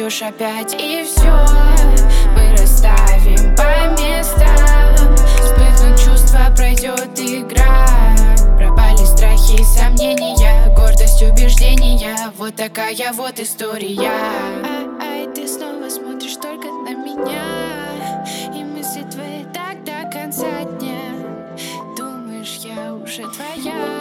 уйдешь опять, и все мы расставим по местам. Вспыхнут чувства, пройдет игра. Пропали страхи и сомнения, гордость, убеждения. Вот такая вот история. Ай, ты снова смотришь только на меня, и мысли твои так до конца дня. Думаешь, я уже твоя.